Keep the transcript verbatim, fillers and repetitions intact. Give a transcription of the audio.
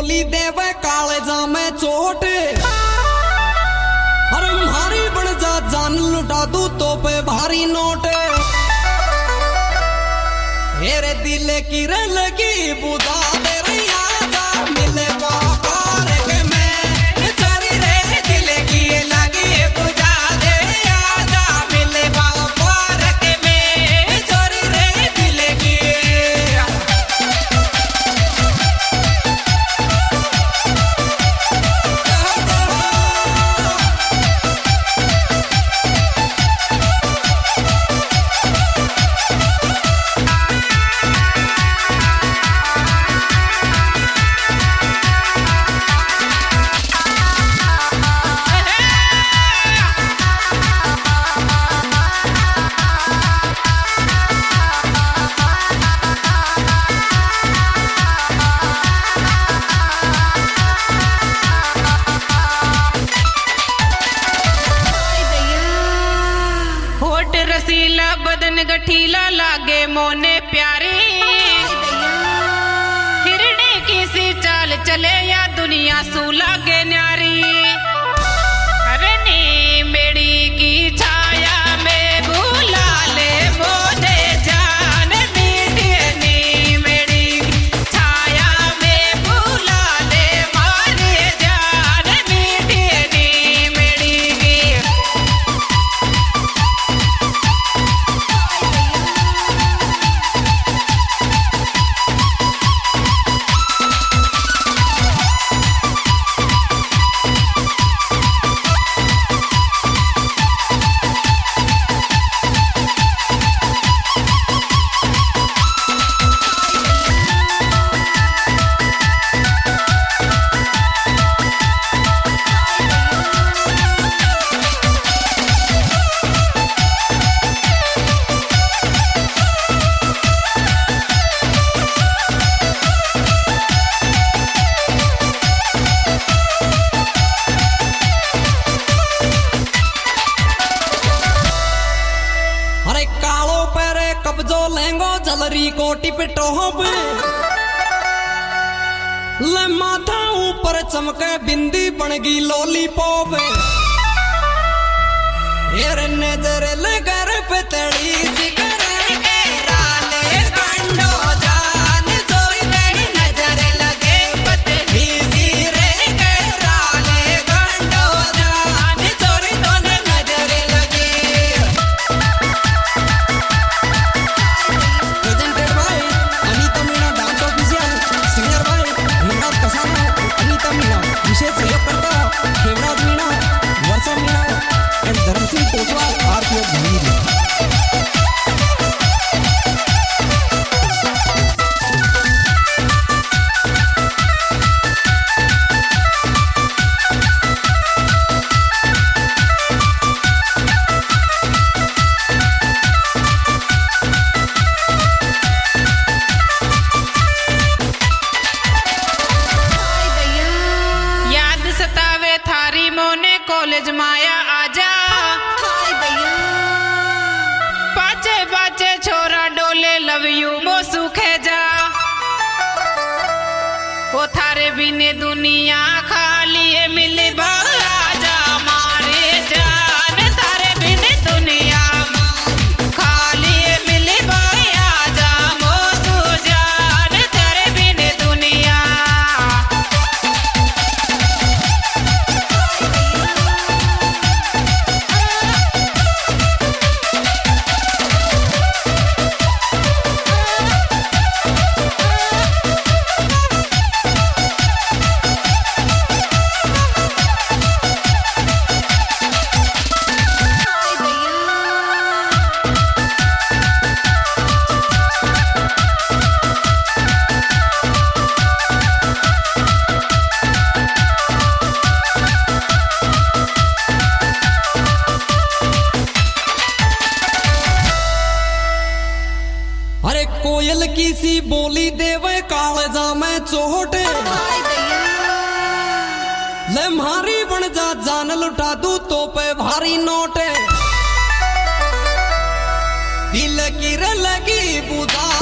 बोली देवे कालेजा में चोट। अरे भारी बन जा जान लुटा दू तो पे भारी नोट। मेरे दिल की रे लगी बुझा दे रे आजा मिले पार के मैं चोरी रे दिल की लगी बुझा दे आजा मिले पार के मैं चोरी रे दिल की। रसीला बदन गठीला लागे मोने प्यारी। हिरणे की सी चाल चले या दुनिया सू लागे न्यारी। अरे नी मेड़ी की छाया में बुला ले मोने जान मीठी नी मेड़ी की छाया में बुला ले मारे जान मीठी नी मेड़ी की। कब्जो लेंगो जलरी को टिपटोप ले माथा ऊपर चमके बिंदी बनगी लॉलीपॉप। यार नजर लगर पे तड़ी सिकरे के राले गंडो जान जोई तेरी नजर लगे पतली सी रे के राले गंडो जान जोई दोनों नजर लगे। विशेष सहयोग करता हेमराज मीणा, वर्षा मीणा एंड धर्मसिंह कोसवाल आरपीओ भीड़। कॉलेज माया आजा पाचे पाचे छोरा डोले लव यू मो सुखे जा। वो थारे बिने दुनिया खाली मिले आजा मारे जान थारे बिने दुनिया खाली मिले आजा मो सु जान थारे बिने दुनिया। कोयल की सी बोली देवे कालेजा में चोट। ले मारी बन जा जान लुटा दू तो पे भारी नोट। दिल की रे लगी बुझा